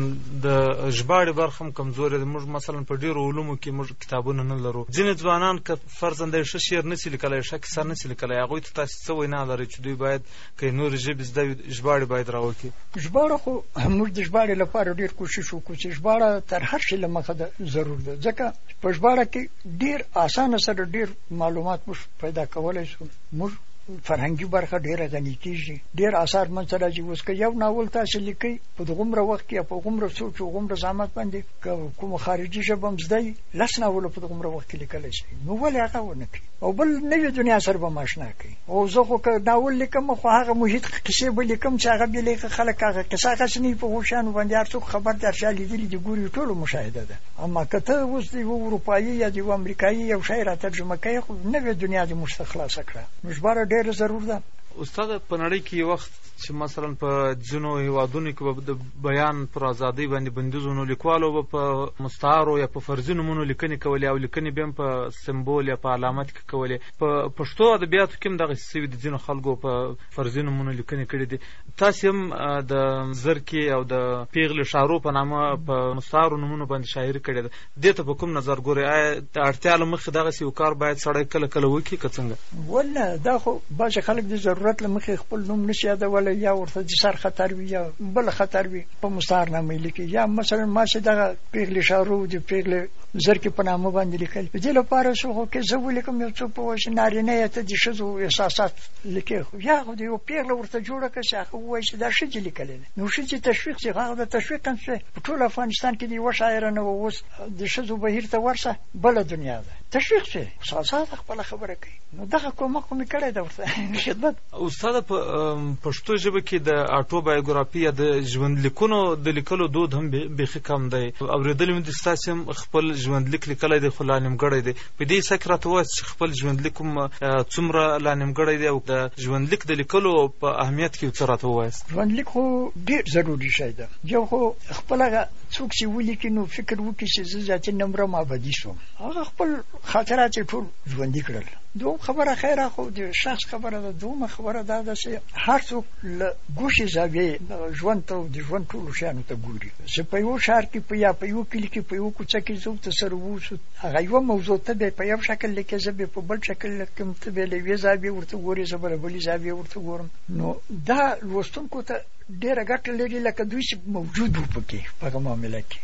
د ژباړې برخه هم کمزورې ده. موږ مثلا په ډېرو علومو کې موږ کتابونه نه لرو. ځینې ځوانان که فرضاً د ښه شعر نشي لیکلی ښه کیسه نشي لیکلی هغوی ته تاسو څه وینا لرئ چې دوی باید که نورې ژبې زده وي ژباړې باید راوکړي؟ ژباړه خو موږ د ژباړې لپاره ډېر کوشش وکړو چې ژباړه تر هر شي له مخه ده ضرور ده ځکه په ژباړه کې ډېر اسانه سره ډېر معلومات موږ پیدا کولی شو. موږ فرهنګي برخه ډېره غني کېږي ډېر اثار منځته راځي. اوس که یو ناول تاسو لیکئ په دغومره وخت کې یا په غومره سوچ او غومره زحمت باندې که کومه خارجي ژبه هم زده وي 10 ناوله په دغومره وخت کې لیکلی شي نو ولې هغه ونه کړي او بل نوې دنیا سره به ماشنا کوي. او زه خو که ناول لیکم خو هغه محیط کیسې به لیکم چې هغه بې خلک هغه کیسه هغسې نه وي په غوشیانو باندې هر څوک خبر دی هر چا لیدلي دي ګوري ټولو مشاهده ده. اما که ته اوس د یوه اروپایي یا د یوه امریکایي یو شی را ترجمه کوي خو نوې دنیا دې موږ ته خلاصه کړه نو ژباړه ډېره ضرور ده. استاده په نړۍ کې یو وخت چې مثلا په ځینو هیوادونو کې به د بیان پر ازادۍ باندې بندیز و نو لیکوالو به په مستعارو یا په فرضي نومونو لیکنې کولې او لیکنې بیا هم په سمبول یا په علامت کې کولې. په پښتو ادبیاتو کې هم دغسې شوي د ځینو خلکو په فرضي نومونو لیکنې کړي دي. تاسې هم د زرکې او د پیغلې شارو په نامه په مستعارو نومونو باندې شاعري کړې ده. دې ته په کوم نظر ګورئ؟ آیا د اړتیا له مخې دغسې یو کار باید سړی کله کله وکړي که څنګه؟ ولنه دا خو بعضې خلک د ضرورت له مخې خپل نوم نشي یادولی یا ورته د سر خطر وي یا بل خطر وي په مستعارنامه لیکي یا مثلا ما چې دغه پیغلې شارو د پیغلې زرکې په نامه باندې لیکل دې لپاره شو خو کې زه ولیکم یو څوک پوه شي نارینه یې ته د ښځو احساسات لیکي خو یا خو د یو پیغله ورته جوړه کړه چې هغه ووایي چې دا ښځې لیکلی ده نو ښځې تشویق شي هغه د تشویق هم شي. په ټول افغانستان کې د یوه شاعره نه وه اوس د ښځو بهیر ته ورشه بله دنیا ده تشویق شي احساسات خپله خبره کوي نو دغه کومک خو مې کړی ده ورته خدمت. استاده په پښتو ژبه کې د اټوبایوګرافي یا د ژوندلیکونو د لیکلو دود هم بیخي کم دی. اورېدلي مې دي ستاسې هم خپل ژوندلیک لیکلی دی خو لا نیمګړی دی. په دې کیسه کې راته ووایاست چې خپل ژوندلیک هم څومره لا نیمګړی دی او د ژوندلیک د لیکلو په اهمیت کې څه راته ووایاست؟ ژوندلیک خو ډېر ضروري شی ده. یو خو خپل هغه څوک چې ولیکي نو فکر وکړي چې زه ذاتي نه مرم ابدي شوم هغه خپل خاطرات یې ټول ژوندي کړل. دوم خبره خیره خو د شخص خبره ده. دومه خبره دا ده چې هر څوک له ګوشې زاویې ژوند ته د ژوند ټولو شیانو ته ګوري. چې په یو ښار کې یا په یو کلي کې په یو کوڅه کې زه ورته سره ووسو هغه یوه موضوع ته به په یو شکل لیکې زه به په بل شکل لیکم ته به له یوې زاویې ورته ګورې زه به له بلې زاویې ورته ګورم. نو دا لوستونکو ته ډېره ګټه لري لکه دوی چې موجود وو پکې په هغه معامله کې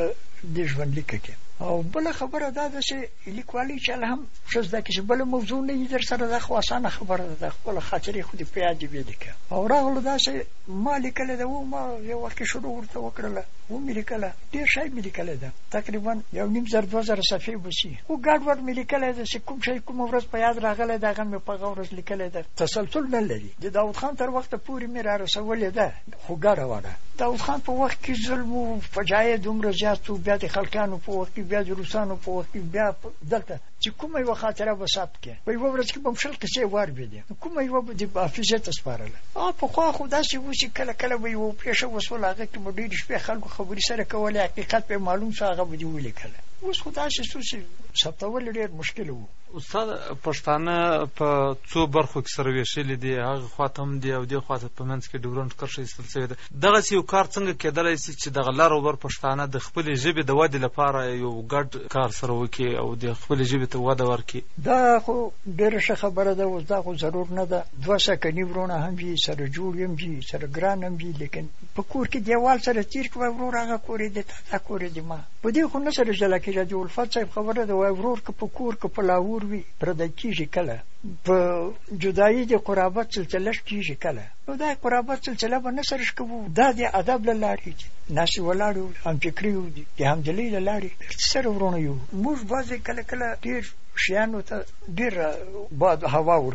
د ژوندلیکه کې. او بله خبره دا ده چې لیکوالي چې هم ښه زده کړي چې بله موضوع نه وي در سره دا خو اسانه خبره ده خپله خاطرې خو دې په یاد دې ولیکه. او راغلو داسې ما لیکلی ده ما یو وخت کې شروع ورته وکړله ومې لیکله ډېر شی مې لیکلی ده تقریبا 1,500-2,000 صفحې به شي خو ګډوډ مې لیکلی ده چې کوم شی کومه ورځ په یاد راغلی ده هغه مې په هغه ورځ لیکلی ده. تسلسل نه لري. د داود خان تر وخته پورې مې را رسولې ده خو ګډه وډه. داود خان په وخت کې ظلم و فجایع دومره زیات و بیا د خلقیانو په وخت کې بیا د روسانو په وخت کې بیا دلته چې کومه یوه خاطره به ثبت کړې په یوه ورځ کې به م 100 کیسې واورېدې کومه یوه به د حافظې ته سپارله. پخوا خو داسې و چې کله کله به یوه پېښه وسوله هغه کې به ډېرې شپې خلکو خبرې سره کولې حقیقت پې معلوم شو هغه به دې ولیکله. اوس خو داسې څو چې ثبتول ډېر مشکل و. استاد پښتانه په څو برخو کې سره ویشلي دي هغه خواته هم دي او دې خواته په منځ کې ډیورنډ کرښه ایستل شوې ده. دغسې یو کار څنګه کېدلی شي چې دغه لر او بر پښتانه د خپلې ژبې د ودې لپاره یو ګډ کار سره وکړي او د خپلې ژبې ته وده ورکړي؟ دا خو ډېره ښه خبره ده. اوس دا خو ضرور نه ده. 2 سکني ورونه هم وي سره جوړ هم وي سره ګران هم وي لیکن په کور کې دیوال سره تیر کړه ورور هغه کور یې دی تا کور یې دی ما په دې خو نه سره جلا کېږي. د الفت صاحب خبره ده وایي ورور که په کور که په لاهور وي پردی کېږي کله په جدایي د قرابت سلسله کېږي کله. نو دا قرابت سلسله به نه سره کوو. دا د ادب له لارې ناسې ولاړ یو همفکري یو د همدلۍ له لارې سره ورونه یو. موږ بعضې کله کله ډېر شیانو ته ډېر باد هوا ورکوو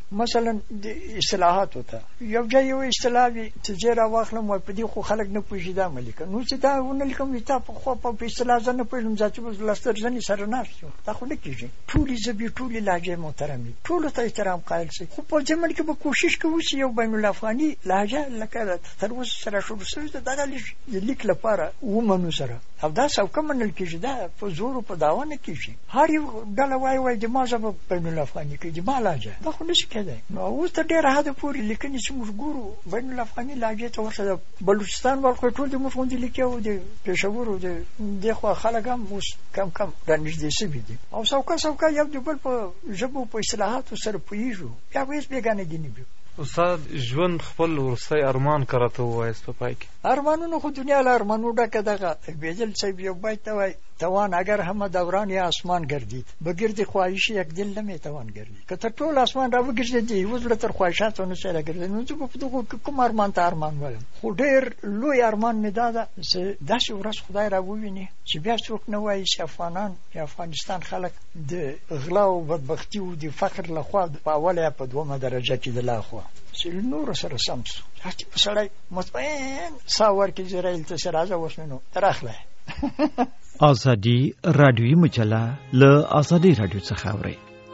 مثلا د اصلاحاتو ته یو ځای یو اصطلاح وي چې زه راواخلم وای په دې خو خلک نه پوهېږي دا مه لیکه، نو چې دا ونه لیکم تا په خوا په اصطلاح زه نه پوهېږم ځکه چې به لستر زنې سره ناست یو، دا خو نه کېږي. ټولې ژبې ټولې لهجې محترم وي، ټولو ته احترام قایل شي، خو په ضمن کې به کوشش کوو چې یو بین الافغاني لهجه لکه تر اوسه سره شروع شوې ده دغه لیک لپاره ومنو سره، او دا څوکه منل کېږي، دا په زور او په دعوا نه کېږي. هر یو ډله وایي د ما ژبه بین الافغاني کې د ما لهجه، دا خو نشي کېدای. نو اوس تر ډېره حده پورې لیکنې چې موږ ګورو بین الافغاني لهجې ته ورشه، د بلوچستان ول ټول د موږ غوندې لیکي او د پېښور او د دې خوا خلک هم اوس کم کم رانږدې شوي دي، او څوکه یو د بل په ژبو په اصطلاحاتو سره پوهېږو، بیا به هېڅ بېګانه دي نه وي. استاد ژوند خپل وروستی ارمان که راته ووایاست په پای کې؟ ارمانونو خو دنیا له ارمانو ډکه دغه بیدل صاحب یو بیت ته وایي توان اگر همه دوران آسمان گردید به گرد خواهش یک دل نمیتوان گردید. که تر ټول آسمان را وګرځېدي یو زړه تر خواهشاتو نه سره ګرځي. نو زه په دغو کوم ارمان ته ارمان وایم، خو ډېر لوی ارمان مې دا ده چې داسې ورځ خدای را وویني چې بیا څوک نه وایي چې افغانان یا افغانستان خلک د غلا او بدبختي او د فقر لخوا په اوله یا په دومه درجه کې د لا خوا چې نور سره سم شو، هغې په سړی مطمئن ساه ورکړي اسرائیل ته چې راځه اوس مې نو راخله. ازادي رادیوي مجله له ازادي رادیو څخه اورئ.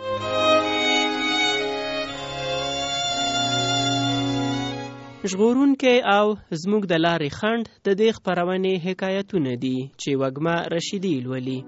ژغورونکی او زموږ د لارې خنډ د دې خپرونې حکایتونه دي چې وږمه رشیدي لولي.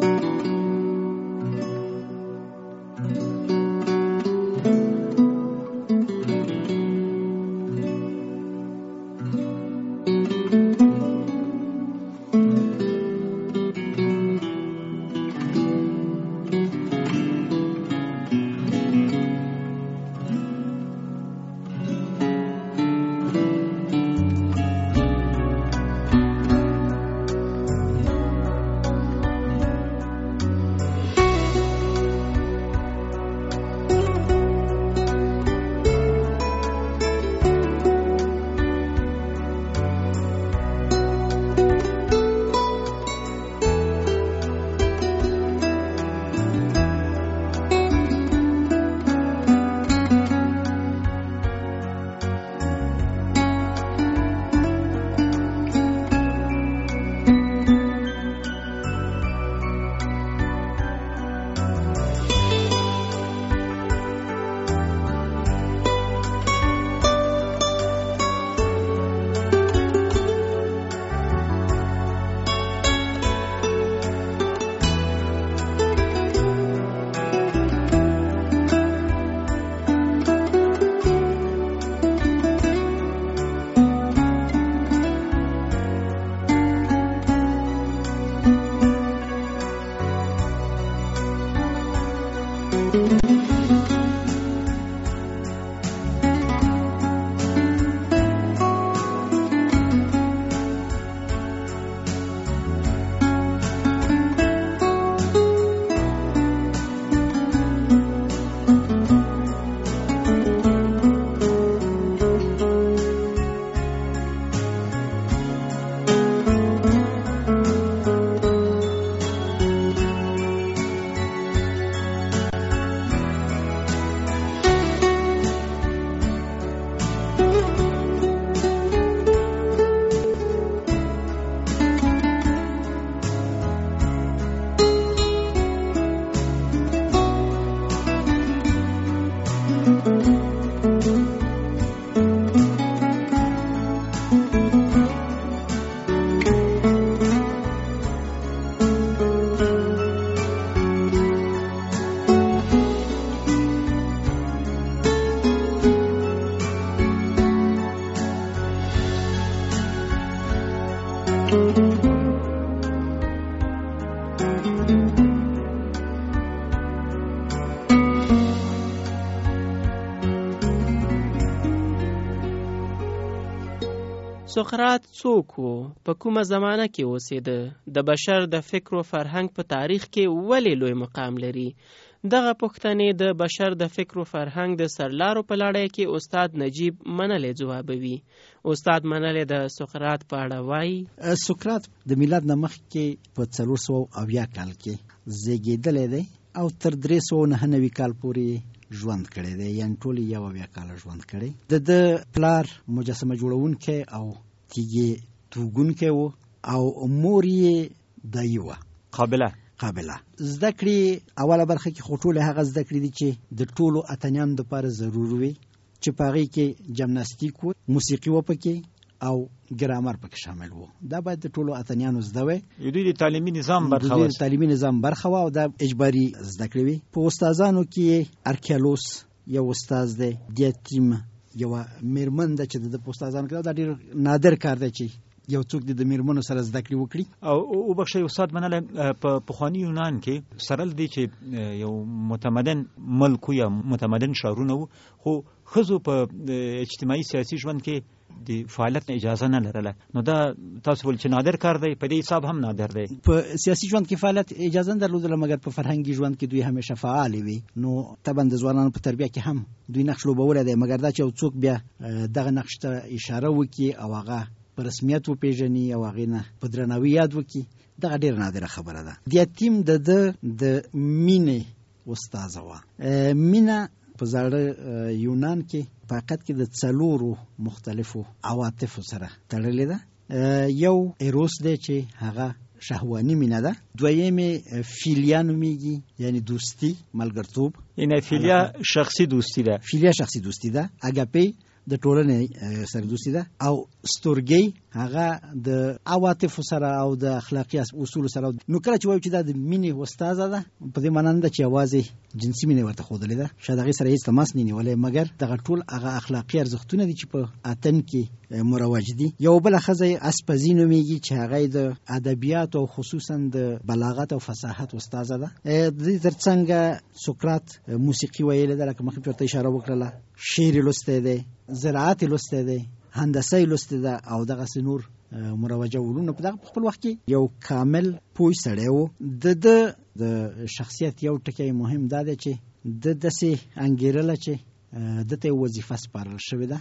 سقراط څوک و؟ په کومه زمانه کې اوسېده؟ د بشر د فکر و فرهنګ په تاریخ کې ولې لوی مقام لري؟ دغه پوښتنې د بشر د فکر و فرهنګ د سرلارو په لړۍ کې استاد نجیب منلې ځوابوي. استاد منلې د سقراط په اړه وایي: سقراط د میلاد نه مخکې په 470 کال کې زیږېدلی دی او تر 399 کال پورې ژوند کړی دی، یعنی ټول 1 کال ژوند کړی. د پلار مجسمه جوړونکی او تیږې توږونکی و او مور یې دایي وه قابله. زده کړې اوله برخه کې خو ټولې هغه زده کړې دي چې د ټولو اتنیانو دپاره ضرور وي، چې په هغې کې جمناستیک و، موسیقي و پکې او ګرامر پکې شامل و. دا باید د ټولو اتنیانو زده وي. دوی د تعلیمي نظام برخه و. د تعلیمي نظام برخه و او دا اجباري زده کړې وي. په استادانو کې ارکیالوس یو استاد دی، دیاتیم یوه میرمن ده چې د په استادانو کې دا ډېر نادر کار دی چې یو څوک د میرمنو سره زده کړې وکړي. او بخښئ استاد منلی، په پخواني یونان کې سره دی چې یو متمدن ملک یا متمدن ښارونه وو، خو ښځو په اجتماعي سیاسي ژوند کې د فعالیت اجازه نه لرله. نو دا تاسو ول چې نادر کار دی، په دې حساب هم نادر دی. په سیاسي ژوند کې فعالیت اجازه نه درلودله، مګر په فرهنګي ژوند کې دوی همیشه فعالې وي. نو طبعا د ځوانانو په تربیه کې هم دوی نقش لوبولی دی، مګر دا چې یو څوک بیا دغه نقش ته اشاره وکړي او هغه په رسمیت وپېژني او هغې نه په درناوي یاد وکړي، دغه ډېره نادره خبره ده. دیاتیم د مینې استازه وه. مینه په زاړه یونان کې په حقیقت کې د 4 مختلفو عواطفو سره تړلې ده. یو ایروس دی چې هغه شهواني مینه ده، دویمې فیلیا نومیږي، یعنی دوستی، ملګرتوب. یعنی فیلیا شخصي دوستی ده. اګاپې د ټولنې سره دوستی ده. او ستورګي هغه د عواطفو سره او د اخلاقي اصولو سره. نو کله چې وایو چې دا د مینې استازه ده، په دې معنی نه ده چې یوازې جنسي مینه ورته ښودلې ده، شاید هغې سره هېڅ تماس نه نیولی، مګر دغه ټول هغه اخلاقي ارزښتونه دي چې په اتن کې مروج دي. یو بله ښځه یې اسپزي نومیږي چې هغه د ادبیاتو او خصوصا د بلاغت او فصاحت استازه ده. د دې تر څنګه سقراط موسیقي ویلې ده، لکه مخکې ورته اشاره وکړله، شعر یې لوستی دی، زراعت یې لوستی دی، هندسه یې لوستی ده او دغسې نور مروجه علومونه. په دغه خپل وخت کې یو کامل پوه سړی و. د شخصیت یو ټکی مهم دا دی چې د داسې انګېرله چې دته وظیفه سپارل شوې ده،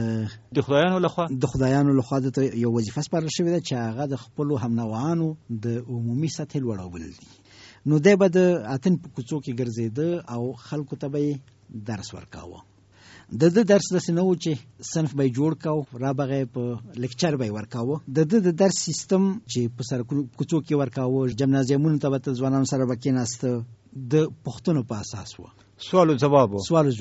د خدایانو لخوا دته یو وظیفه سپارل شوې ده چې هغه د خپلو همنوعانو د عمومي سطحې لوړول دي. نو دی به د اتن په کوڅو کې ګرځېده او خلکو ته به درس ورکاوه. د درس داسې نه و چې صنف به یې جوړ کاو، را به په لیکچر به یې ورکاوه. د درس سیستم چې په سرکونو کوڅو کې ورکاوه، جمنازیمونو ته به ځوانانو سره به کېناسته، د پوښتنو په اساس و، سوال او جواب.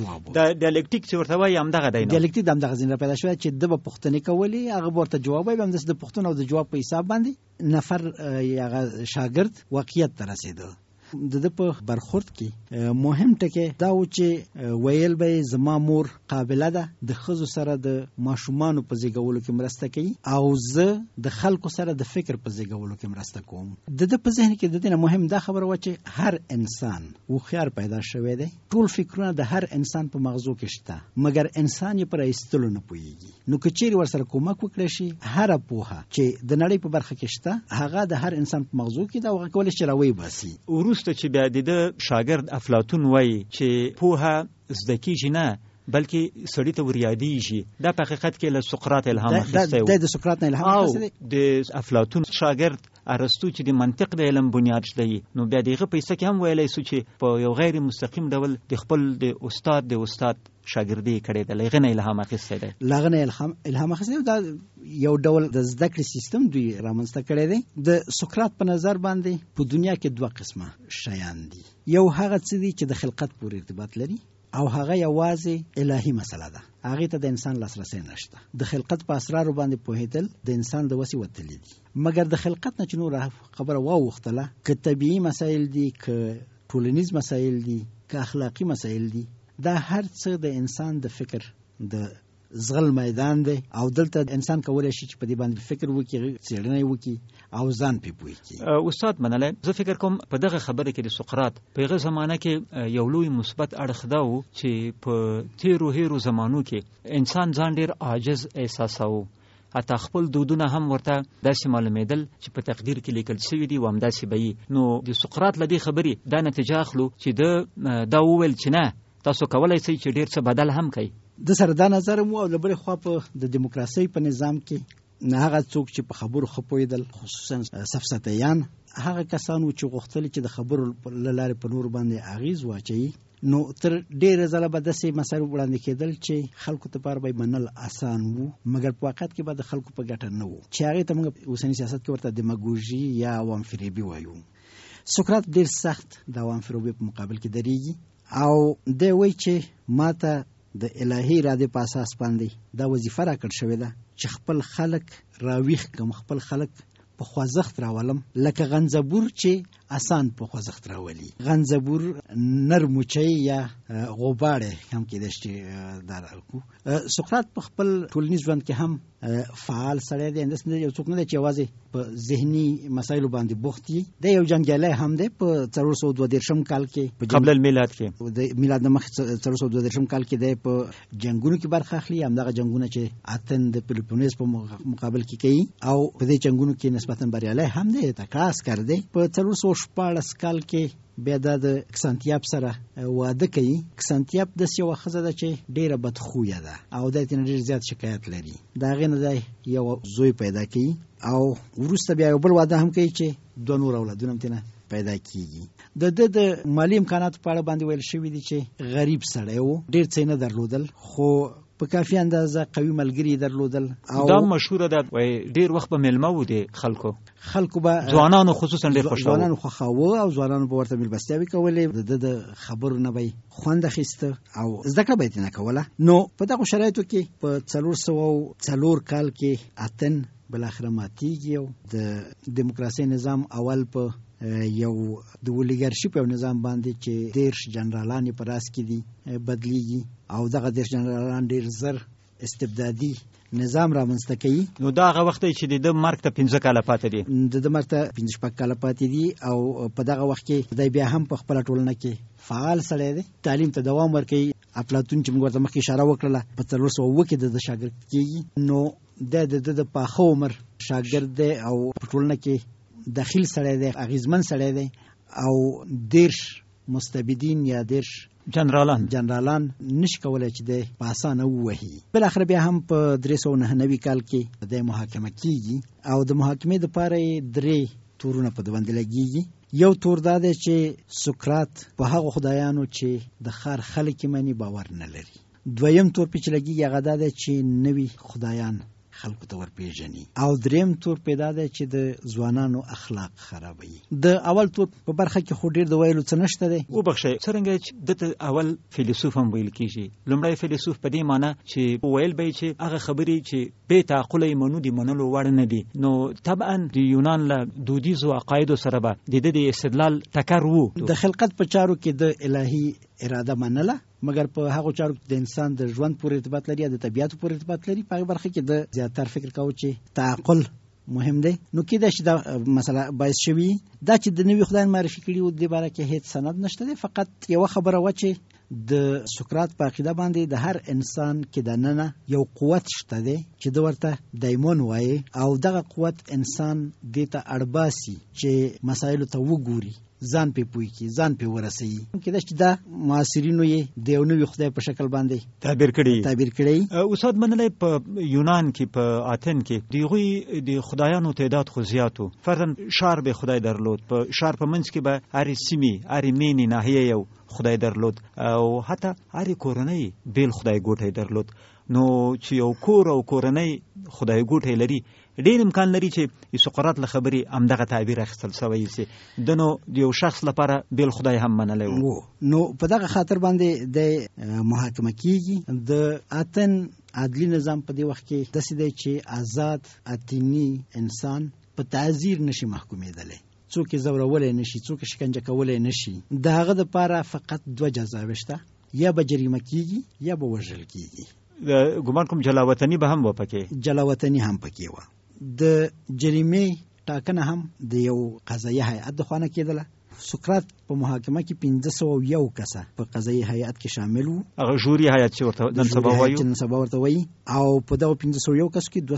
دا ډیالکټیک چې ورته وایي همدغه دی. ډیالکټیک د همدغه ځای نه پیدا شوی چې د به پوښتنې کولې، هغه به ورته جواب وایي، همداسې د پوښتنو او د جواب په حساب باندې نفر هغه شاګرد واقعیت ته رسېده. د په برخورد کې مهم ټکی دا و چې ویل به زما مور قابله ده د ښځو سره د ماشومانو په زیږولو کې مرسته کوي او زه د خلکو سره د فکر په زیږولو کې مرسته کوم. د په ذهن کې د دې نه مهم دا خبره و چې هر انسان هوښیار پیدا شوی دی، ټول فکرونه د هر انسان په مغزو کې شته، مګر انسان یې پر ایستلو نه پوهیږي. نو که چیرې ورسره کومک وکړی شي، هره پوهه چې د نړۍ په برخه کې شته هغه د هر انسان په مغزو کې ده او هغه کولی شي راویې باسي. وروسته چې بیا د شاګرد افلاطون وایي چې پوهه زده کېږي نه بلکې سړي ته وریادېږي، دا په حقیقت کې له سقراط الهام اخیستی و. د سقراط نه الهام اخیستی او د افلاطون شاګرد ارسطو چې د منطق د علم بنیاد دی، نو بیا دغه په حصه کې هم ویلی سو چې په یو غیر مستقیم ډول د خپل د استاد شاګردي کړې ده، له هغې نه الهام اخیستی دی. له هغه نه الهام اخیستی دی. دا یو ډول د زده کړې سیستم دوی رامنځته کړی دی. د سقراط په نظر باندې په دنیا کې 2 قسمه شیان دي. یو هغه څه دي چې د خلقت پورې ارتباط لري او هغه یوازې الهي مسله ده، هغې ته د انسان لاسرسی نشته. د خلقت په اسرارو باندې پوهېدل د انسان د وسې وتلي دي. مګر د خلقت نه چې نور خبره واوښتله، که طبیعي مسایل دي، که ټولنیز مسایل دي، که اخلاقي مسایل دي، دا هر څه د انسان د فکر د زغل میدان دی او دلته انسان کولی شي چې په دې باندې فکر وکړي، څېړنه وکړي او ځان پې پوه کړي. استاد منلی، زه فکر کوم په دغه خبره کې د سقراط په هغه زمانه کې یو لوی مثبت اړخ دا و چې په تیرو هیرو زمانو کې انسان ځان ډېر عاجز احساساوه، حتی خپل دودونه هم ورته داسې معلومېدل چې په تقدیر کې لیکل شوي دي او همداسې به یي. نو د سقراط له دې خبرې دا نتیجه اخلو چې دا وویل چې نه، تاسو کولی شئ چې ډېر څه بدل هم کوي. د سره دا نظر مو او له بلې خوا په د دیموکراسۍ په نظام کې هغه څوک چې په خبرو خپویدل، خصوصا سفسطیان، هغه کسانو چې غوښتل چې د خبرو لاره په نور باندې اغیز واچي، نو تر ډیره ځله به داسې مسایل وړاندې کېدل چې خلکو ته لپاره به منل آسان وو، مګر په واقعیت کې به د خلکو په ګټه نه وو، چې هغې ته موږ اوسني سیاست کې ورته دماګوژي یا عوام فریبي وایو. سقراط ډیر سخت د عوام فریبي په مقابل کې درېږي او دی وایي چې ماته د الهي ارادې په اساس باندې دا وظیفه راکړل شوې ده چې خپل خلک راویښ کړم، خپل خلک په خوځښت راولم، لکه غنځبور چې آسان په خوځښت راولي. غنځبور نر موچی یا غوباړی هم کېدای شي دا راکړو. سقراط په خپل ټولنیز ژوند کې هم فعال سړی دی، انداس نه یو څوک نه دی چې یوازې په ذهني مسایلو باندې بوخت وي. دی یو جنګیالی هم دی. په 422 کال کې قبل المیلاد کې د میلاد نه مخکې 422 کال کې دی په جنګونو کې برخه اخلي. همدغه جنګونه چې اتن د پیلوپونیس په مقابل کې کوي او په دې جنګونو کې نسبتا بریالی هم دی، تکړه عسکر دی. په 414 کال کې بیا د کسانتیاب سره واده کوي. کسانتیاب داسې یوه ښځه ده چې ډیره بدخویه ده او دی ترې ډېر زیات شکایت لري. د هغې نه دی یو زوی پیدا کوي او وروسته بیا یو بل واده هم کوي چې 2 نور اولادونه هم ترې پیدا کیږي. د مالی امکاناتو په اړه باندې ویل شوي دي چې غریب سړی و، ډېر څه نه درلودل، خو په کافي اندازه قوي ملګري درلودل. او دا مشهوره ده وای ډیر وخت به ملمه و دي خلکو به ځوانانو خصوصا ډیر خوشاله، ځوانانو خوښاوه او ځوانانو به ورته میلمستیاوې کولې، د خبرو نه به خوند اخیسته او زده کړه به یې نه کوله. نو په دغو شرایطو کې په 404 کال کې اتن بالاخره ماتیږي او د دیموکراسۍ نظام اول په یو د اولیګارشیپ یو نظام باندې چې 10 جنرالان یې په راس کې دي بدلیږي او دغه 10 جنرالان ډیر زر استبدادي نظام رامنځته کوي. نو دا هغه وخت چې د مرګ ته 15 کاله پاتې دي، د مرګ ته 15 کاله پاتې دي او په دغه وخت کې دی بیا هم په خپل ټولنه کې فعال سړی دی، تعلیم ته دوام ورکوي. افلاطون چې موږ ورته مخکې اشاره وکړله په 402 کې د شاګرد کېږي، نو د پاخه عمر شاګرد دی او په ټولنه کې داخل سړی دی، اغیزمن سړی دی او 10 مستبدین یا 10 جنرالان نشي کولای چې د په اسانه ووهي. بل اخر بیا هم په 399 کال کې د محاکمه کیږي او د محاکمې لپاره 3 تورونه په باندې لګیږي. یو تور دا دی چې سقراط په هغه خدایانو چې د خار خلک مني باور نه لري. دویم تور په چې لګیږي هغه دا دی چې نوی خدایان خلکو ته ورپېژني او دریم تور پیدا دی چې د ځوانانو اخلاق خرابوي. د اول تور په برخه کې خو ډیر د ویلو څه نشته دی. وبخښئ څرنګه چې د اول فیلسوف هم ویل کیږي، لومړی فیلسوف په دې معنی چې ویل به چې هغه خبرې چې بې تعقله یې منو دي منلو وړ نه دي. نو طبعا د یونان له دودیزو عقایدو سره به د استدلال ټکر وو. د خلقت په چارو کې د الهي اراده منله، مګر په هغه چارو کې د انسان د ژوند پورې ارتباط لري یا د طبیعت پورې ارتباط لري. په هغه برخه کې د زیاتره فکر کاوه چې تعقل مهم دی. نو کېدای شي دا مسله باعث شوي دا چې د نوي خدای معرفي کړي و، د دې باره کې هیڅ سند نشته دی. فقط یوه خبره وه چې د سقراط په عقیده باندې د هر انسان کې دننه یو قوت شته دی چې د ورته دایمون وایي او دغه قوت انسان دې ته اړباسي چې مسایلو ته وګوري، ځان په پوي کې ځان په ورسي. کېدای شي دا معاصرینو یې د یو نوي خدای په شکل باندې تعبیر کړي. استاد منلی په یونان کې په اتن کې دغوی د خدایانو تعداد خو زیاتو. فرضاً ښار به خدای درلود، په ښار په منځ کې به هرې سیمې هرې مینې ناحیه یو خدای درلود او حتی هرې کورنۍ بیل خدای ګوټی درلود. نو چې یو کور او کورنۍ خدای ګوټی لري، ډېر امکان لري چې سقراط له خبرې همدغه تعبیر اخیستل سوی سي. د نو د یو شخص لپاره بیل خدای هم منلی و. نو په دغه خاطر باندې د محاکمه کیږي. د اتن عدلی نظام په دې وخت کې داسې دی چې آزاد اتنی انسان په تعزیر نشي محکومېدلی، څوک یې ځورولی نشي، څوک یې شکنجه کولی نشي. د هغه دپاره فقط 2 جزاوې شته، یا به جریمه کیږي یا به وژل کیږي. ګمان کوم جلاوطني به هم و پکې، جلاوطني هم پکې وه. د جریمې ټاکنه هم د یو قضایي هیئت د خوانه کېدله. سقراط په محاکمه کې 1501 کسه په قضایي هیئت کې شامل وو. هغه ژوري هیئت چې ورته نن سبا ورته وایي. او په دغه 1501 کسو کې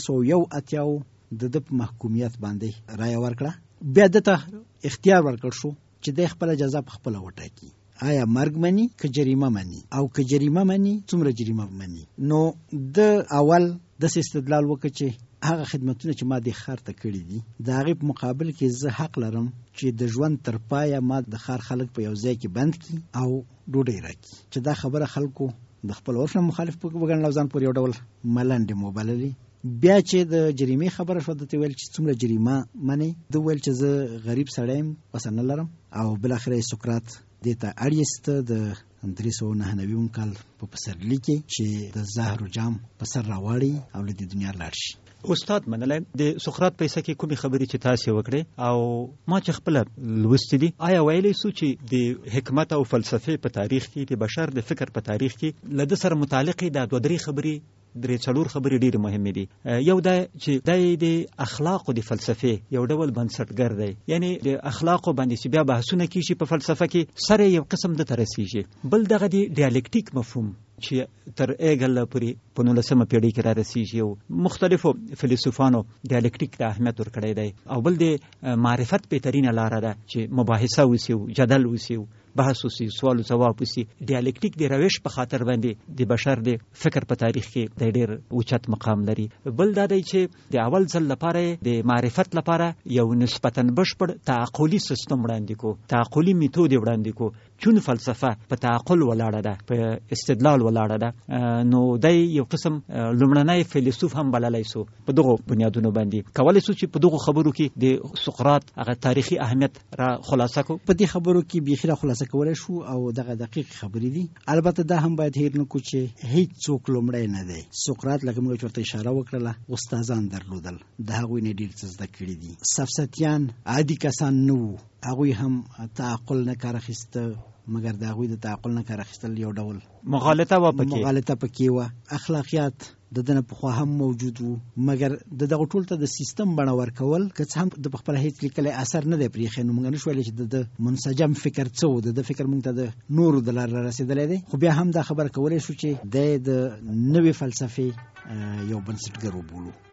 201 د په محکومیت باندې رایه ورکړه. بیا دته اختیار ورکړ شو چې د خپل جزا په خپل وټاکي، آیا مرګ مني که جریمه مني، او که جریمه مني څومره جریمه مني. نو د اول د استدلال وکړي چې هغه خدمتونه چې ما د ښار ته کړي دي د هغې په مقابل کې زه حق لرم چې د ژوند تر پایه ما د ښار خلک په یو ځای کې بند کړي او ډوډۍ راکړي، چې دا خبره خلکو د خپل عرف نه مخالف وګڼل او ځان پورې یو ډول ملنډې مو بللې. بیا چې د جریمې خبره شوه ده ویل چې څومره جریمه منې، ده ویل چې زه غریب سړی یم، پسه نه لرم، او بالاخره یې سقراط دې ته اړ ایسته د 399 کال په پسرلي کې چې د زهر و جام په سر راواړي او له دې دنیا لاړ شي. استاد منلی د سقراط په کیسه کې کومې خبرې چې تاسې وکړې او ما چې خپله لوستې دي، آیا ویلی سو چې د حکمت او فلسفې په تاریخ کې د بشر د فکر په تاریخ کې له ده سره متعلقې دا 2-3 خبرې 3-4 خبرې ډېرې مهمې دي. یو دا چې دی د اخلاقو د فلسفې یو ډول بنسټګر دی، یعنی د اخلاقو باندې چې بیا بحثونه کیږي په فلسفه کې سره یو قسم د ترسیږي. بل دغه د ډیالکټیک مفهوم چې تر ایګل پورې په 19مه پیړۍ کې را رسیږي او مختلفو فیلسوفانو ډیالکټیک ته اهمیت ورکړی دی، او بل د معرفت بهترینه لاره ده چې مباحثه وسي، جدل وسي، بحث وسي، سوال او جواب وسي. ډیالکټیک د روش په خاطر باندې د بشر د فکر په تاریخ کې د ډېر اوچت مقام لري. بل دا دی چې د اول ځل لپاره د معرفت لپاره یو نسبتاً بشپړ تعقلي سیستم وړاندې کو، تعقلي میتود وړاندې کو، چون فلسفه په تعقل ولاړه ده، په استدلال ولاړه ده، نو دی یو قسم لومړنی فیلسوف هم بللی سو په دغو بنیادونو باندې. کولی سو چې په دغو خبرو کې د سقراط هغه تاریخي اهمیت را خلاصه کو. په دې خبرو کې بیخي را خلاصه کولای شو او دغه دقیق خبرې دي. البته دا هم باید هیر نکړو چې هیڅ څوک لومړی نه دی. سقراط لکه موږ ورته اشاره وکړله استادان درلودل، د هغوی نه ډېر څه زده کړي دي. سفسطیان عادي کسان نه وو، هغوی هم تعقل نه کار اخیسته، مګر د هغوی د تعقل نه کار اخیستل یو ډول مغالطه پکې وه. اخلاقیات د دنه پخوا هم موجود وو، مګر د دغه ټول ته د سیستم بڼه ورکول که څه هم د پخپله هیڅ لیکلی اثر نه دی پرېښی، نو موږ نشو ویلی چې د منسجم فکر څه و، د فکر موږ ته د نورو د لارې را رسېدلی دی. خو بیا هم دا خبره کولی شو چې دی د نوې فلسفې یو بنسټګر وبولو.